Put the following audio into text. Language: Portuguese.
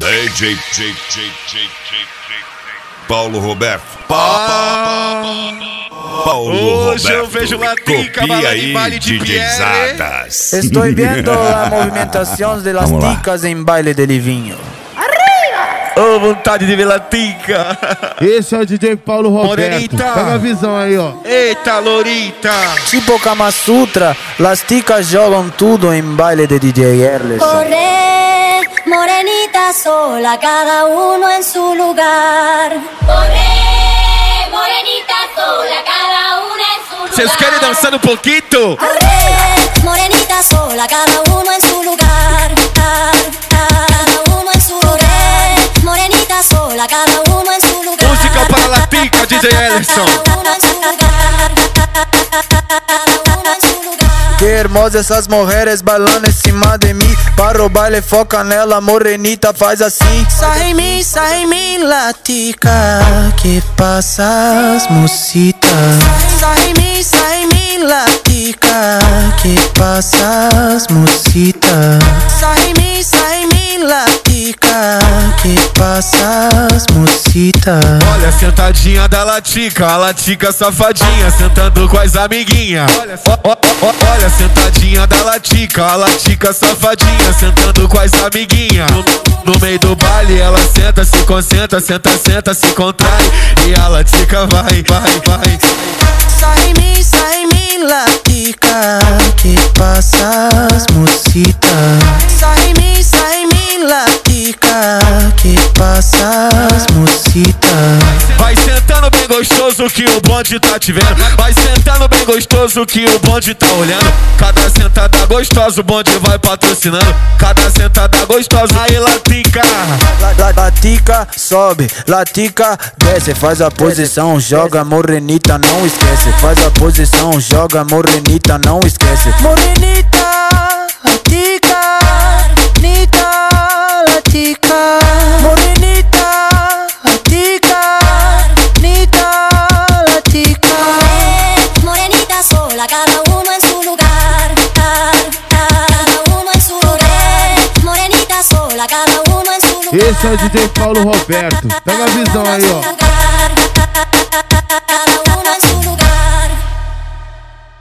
DJ Paulo Roberto. Paulo Hoje Roberto. eu vejo Latica, Copia em baile de DJzadas. Estoy viendo la movimentación de las Vamos lá. ticas en baile de livinho. Ô, vontade de ver Latica. Esse é o DJ Paulo Roberto. Morenita. Pega a visão aí, ó. Eita, Lorita. Tipo Kama Sutra, las ticas jogam tudo em baile de DJ Erleson. Corre, morenita sola, cada uno en su lugar. Corre, morenita sola, cada una en su lugar. Vocês querem dançar um pouquinho? Corre, morenita sola, cada uno en su lugar. Cada uno en su lugar. Morenita sola, cada uno en su lugar. Música para Latica, DJ Ellison. Cada uno en su lugar. Cada uno en su lugar. Que hermosas essas mulheres bailando em cima de mim. Para o baile, foca nela, morenita, faz assim. Sai em mim, latica. Que passas, mocita? Sai em mim, latica. Que passas, mocita? Sai em mim, latica. Que passas, mocita? Olha, sentadinha da Latica, a Latica safadinha, sentando com as amiguinhas. Olha, sentadinha da Latica, a Latica safadinha, sentando com as amiguinhas. No meio do baile ela senta, se concentra, senta, se contrai. E a Latica vai. Sai em mim, latica. Que passas, mocita? Sai em mim, latica. Que passas, mocita? Vai sentando bem gostoso que o bonde tá te vendo. Vai sentando bem gostoso que o bonde tá olhando. Cada sentada gostosa o bonde vai patrocinando. Cada sentada gostosa, aí Latica. Latica sobe, latica desce. Faz a posição, joga morenita, não esquece. Faz a posição, joga morenita, não esquece. Morenita, latica, nita, latica. Morenita, latica, nita, latica. Morenita sola, cada uno en su lugar. Cada uno en su lugar. Morenita sola, cada uno en su lugar. Esse é o DJ Paulo Roberto. Pega a visão aí, ó. Cada uno